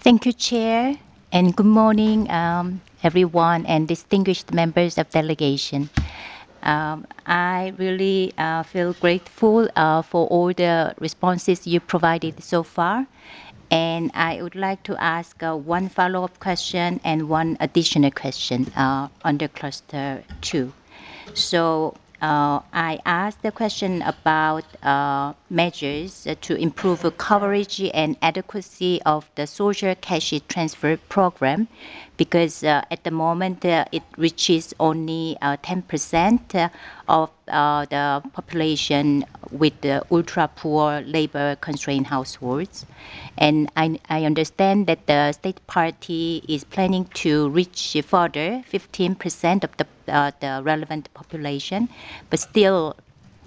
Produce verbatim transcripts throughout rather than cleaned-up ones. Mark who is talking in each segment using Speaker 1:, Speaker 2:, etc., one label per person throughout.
Speaker 1: Thank you, Chair, and good morning, um, everyone, and distinguished members of delegation. Um, I really uh, feel grateful uh, for all the responses you provided so far, and I would like to ask uh, one follow-up question and one additional question uh, under cluster two. So uh, I asked the question about uh, measures to improve coverage and adequacy of the social cash transfer program, because uh, at the moment uh, it reaches only uh, ten percent of uh, the population with the ultra poor labor constrained households. And I, I understand that the state party is planning to reach further fifteen percent of the, uh, the relevant population, but still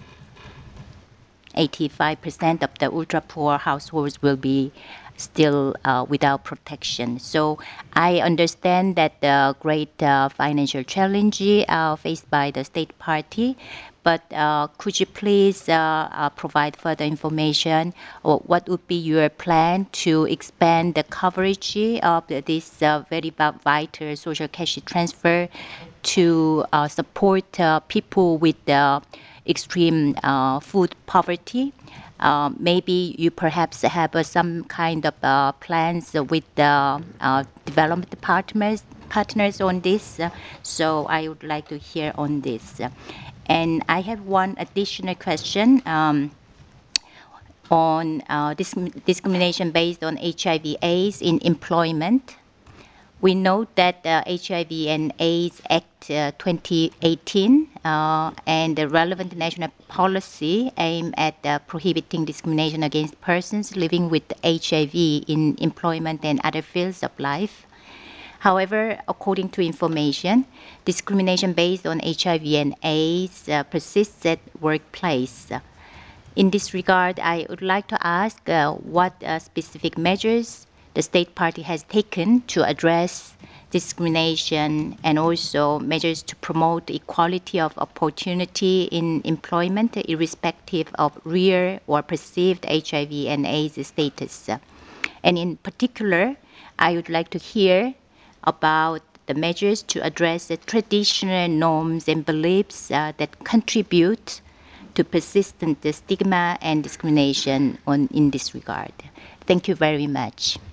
Speaker 1: eighty-five percent of the ultra poor households will be still uh, without protection. So I understand that the great uh, financial challenge uh, faced by the state party, but uh, could you please uh, uh, provide further information, or what would be your plan to expand the coverage of this uh, very vital social cash transfer to uh, support uh, people with uh, extreme uh, food poverty? Uh, maybe you perhaps have uh, some kind of uh, plans with the uh, development partners partners on this. Uh, so I would like to hear on this. And I have one additional question um, on uh, disc discrimination based on H I V AIDS in employment. We know that the H I V and AIDS Act uh, twenty eighteen uh, and the relevant national policy aim at uh, prohibiting discrimination against persons living with H I V in employment and other fields of life. However, according to information, discrimination based on H I V and AIDS uh, persists at workplace. In this regard, I would like to ask uh, what uh, specific measures the state party has taken to address discrimination and also measures to promote equality of opportunity in employment, irrespective of real or perceived H I V and AIDS status. And in particular, I would like to hear about the measures to address the traditional norms and beliefs uh, that contribute to persistent stigma and discrimination on, in this regard. Thank you very much.